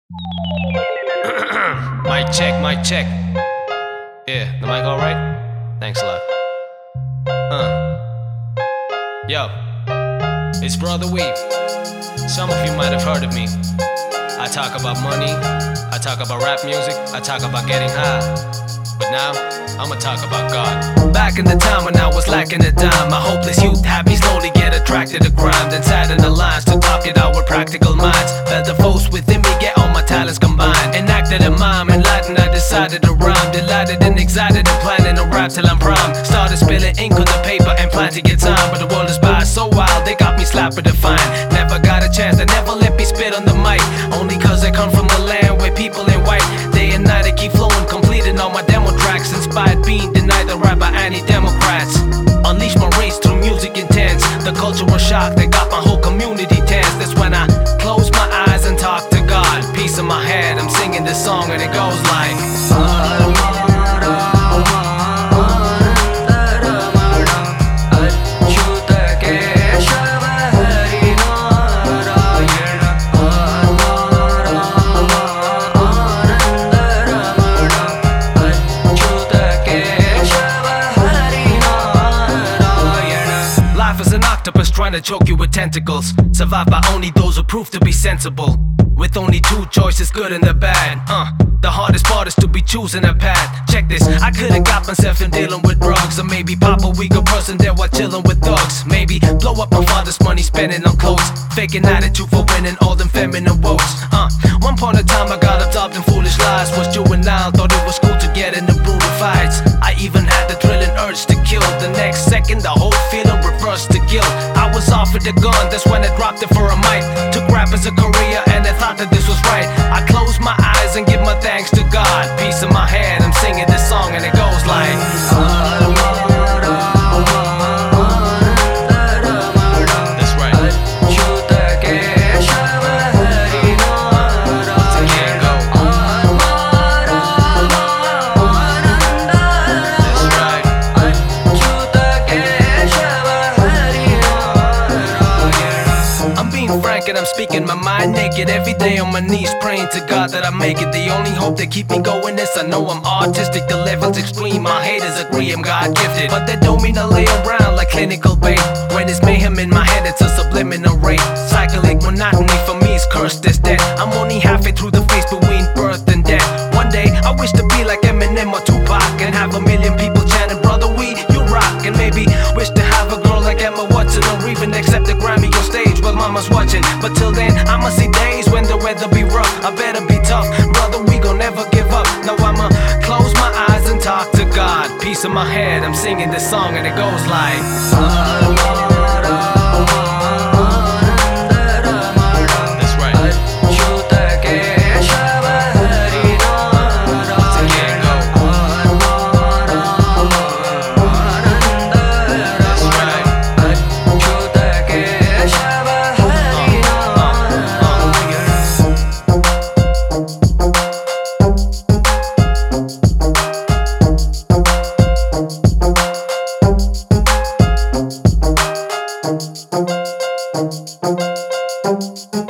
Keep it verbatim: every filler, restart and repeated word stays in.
Mic check, mic check. Yeah, the mic alright? Thanks a lot. Huh. Yo, it's Brother Weave. Some of you might have heard of me. I talk about money, I talk about rap music, I talk about getting high. But now, I'ma talk about God. Back in the time when I was lacking a dime, my hopeless youth had me slowly get attracted to crime. Then sat in the lines to top it out with practical minds. Felt the force within me, get all my talents combined. Enacted a mime, enlightened, I decided to rhyme. Delighted and excited and planning to rap till I'm prime. Started spilling ink on the paper and plan to get time. But the world is by so wild, they got me slapping the fine. Never got a chance, they never let me spit on the mic. Only cause I come from the land where people in white. Day and night I keep flowing, completing all my demo tracks. Inspired being denied the rap by anti-democrats. Unleash my race through music intense. The cultural shock that got my whole community tense. That's when I close my eyes and talk to God. Peace in my head, I'm singing this song and it goes like octopus trying to choke you with tentacles. Survived by only those who prove to be sensible. With only two choices, good and the bad. Uh, the hardest part is to be choosing a path. Check this, I could've got myself in dealing with drugs. Or maybe pop a weaker person there while chilling with thugs. Maybe blow up my father's money spending on clothes. Faking attitude for winning all them feminine votes. Uh, one point of time I got absorbed in foolish lies. Was juvenile, thought it was cool to get into brutal fights. I even had the thrilling urge to kill. The next second the whole feeling reversed to guilt. I was offered a gun, that's when I dropped it for a mic. Took rap as a career and I thought that this was right. I close my eyes and give my thanks to God. Peace in my head, I'm singing this song and it goes like that's right. Frank and I'm speaking my mind naked every day on my knees praying to God that I make it. The only hope that keep me going is I know I'm artistic, the level's extreme. My haters agree I'm God gifted, but that don't mean I lay around like clinical bait. When it's mayhem in my head, it's a subliminal rate. Cyclic monotony for me is cursed as death. I'm only halfway through the phase between birth and death. One day I wish to be like Eminem or Tupac and have a million people chanting, brother we, you rock. And maybe wish to have a girl like Emma Watson or even accept a Grammy on stage while mama's watching. But till then, I'ma see days when the weather be rough. I better be tough, brother, we gon' never give up. Now I'ma close my eyes and talk to God. Peace in my head, I'm singing this song and it goes like Thank you.